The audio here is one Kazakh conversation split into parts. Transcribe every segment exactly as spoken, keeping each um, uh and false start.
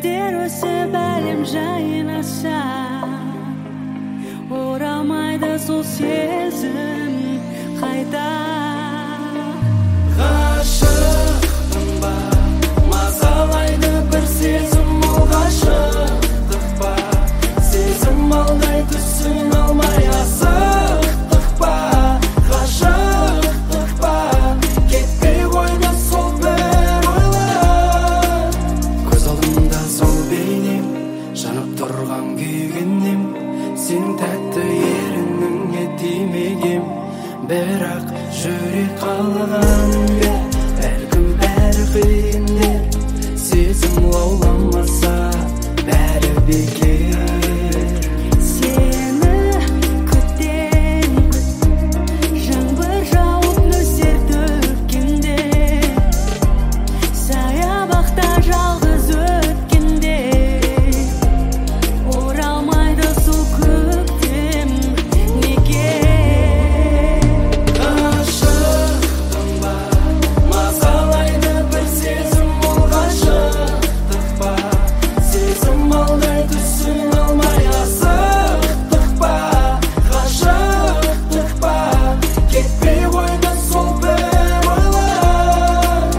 гүлдер өсіп әлем жайнаса, оралмайды сол сезім қайта. Ғашықпын ба, мазалайды бір сезім, ол ғашықтық па, сезім алдай түсін алмай асықтық па, ғашықтық па, кетпей қойды сол бір ойлар. Көз алдымда сол бейнем, жанып тұрған күйгеннен, сен тәтті ерініңе тимегем, бірақ жүрек қалғанымда бәлкім бәрі қиындер, сезім лауламаса бәрі бекер. Сені күтем, жаңбыр жауып нөсер төккенде, саябақта жалғыз өткенде, оралмайды сол көктем неге. Ғашықпын ба, мазалайды бір сезім, ол ғашықтық па, сезім алдай түсін алмай асықтық па, ғашықтық па, кетпей қойды сол бір ойлар.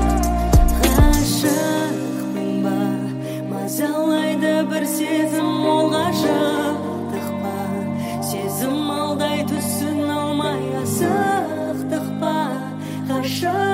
Ғашықпын ба, мазалайды бір сезім, ол ғашықтық па, сезім алдай түсін алмай асықтық па, ғашық